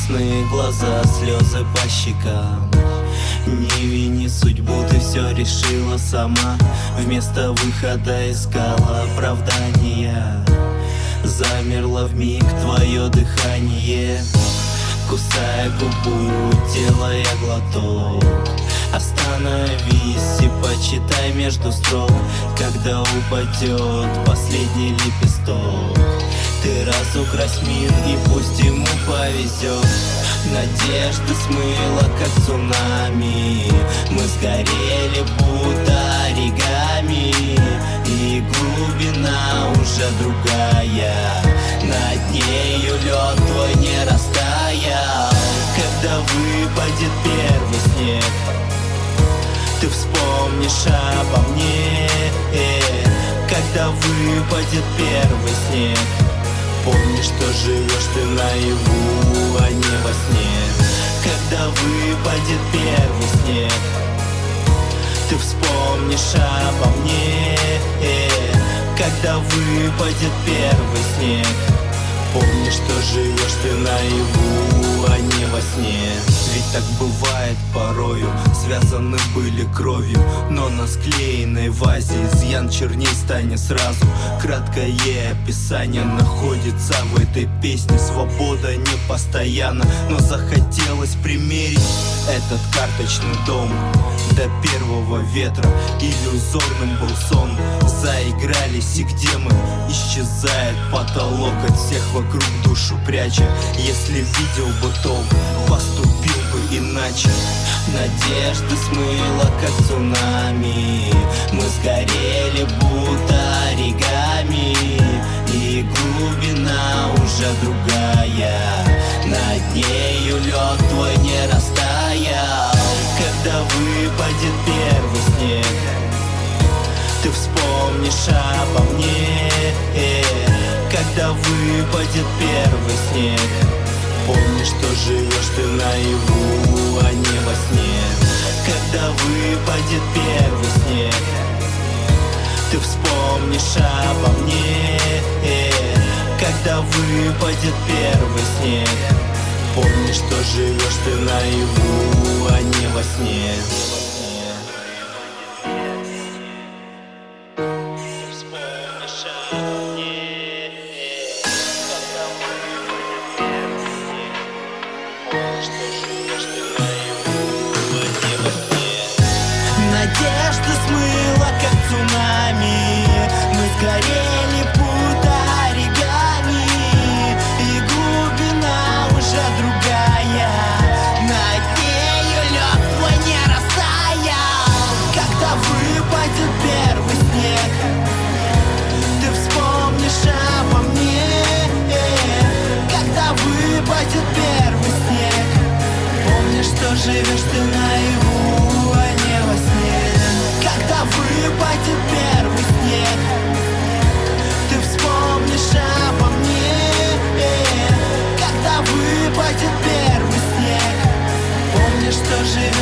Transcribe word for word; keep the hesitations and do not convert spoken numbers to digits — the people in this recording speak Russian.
грустные глаза, слезы по щекам. Не вини судьбу, ты все решила сама. Вместо выхода искала оправдания. Замерло вмиг твое дыхание. Кусая губу, делая глоток. Остановись и почитай между строк. Когда упадет последний лепесток, ты разукрась мир, и пусть ему повезет. Надежды смыло, как цунами. Мы сгорели, будто оригами. И глубина уже другая. Над нею лед твой не растаял. Когда выпадет первый снег, ты вспомнишь обо мне. Когда выпадет первый снег, помни, что живешь ты наяву, а не во сне. Когда выпадет первый снег, ты вспомнишь обо мне. Когда выпадет первый снег, помни, что живешь ты наяву, а не во сне. Ведь так бывает порою, связаны были кровью, но на склеенной вазе изъян черней станет сразу. Краткое описание находится в этой песне. Свобода не постоянна, но захотелось примерить этот карточный дом. До первого ветра иллюзорным был сон. Заигрались, и где мы? Исчезает потолок, от всех вокруг душу пряча. Если видел бы толк, поступил бы иначе. Надежды смыло, как цунами. Мы сгорели, будто оригами. И глубина уже другая. Над нею лед твой не растаял. Когда выпадет первый снег, ты вспомнишь обо мне. Когда выпадет первый снег, помни, что живешь ты наяву, а не во сне. Когда выпадет первый снег, ты вспомнишь обо мне. Когда выпадет первый снег, помни, что живешь ты наяву, а не во сне. Надежда смыла, как цунами. Мы сгорели, будто оригами. И глубина уже другая. Над нею лед твой не растаял. Когда выпадет первый снег, ты вспомнишь обо мне. Когда выпадет первый снег, помни, что живешь ты наяву, а не во сне. Когда выпадет первый снег, ты вспомнишь обо мне. Когда выпадет первый снег, помни, что живешь